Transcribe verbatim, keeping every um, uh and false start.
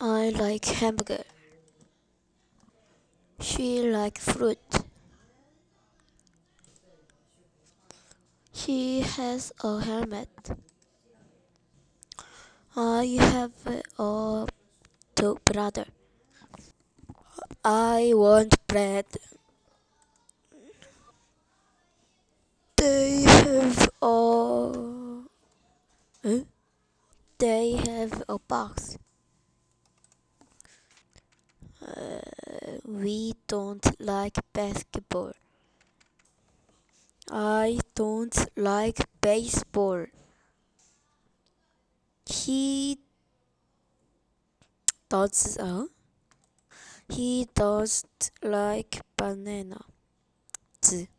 I like hamburger. She like fruit. He has a helmet. I have a two brother. I want bread. They have a eh? They have a box. Uh, we don't like basketball. I don't like baseball. He does. Uh, he doesn't like bananas.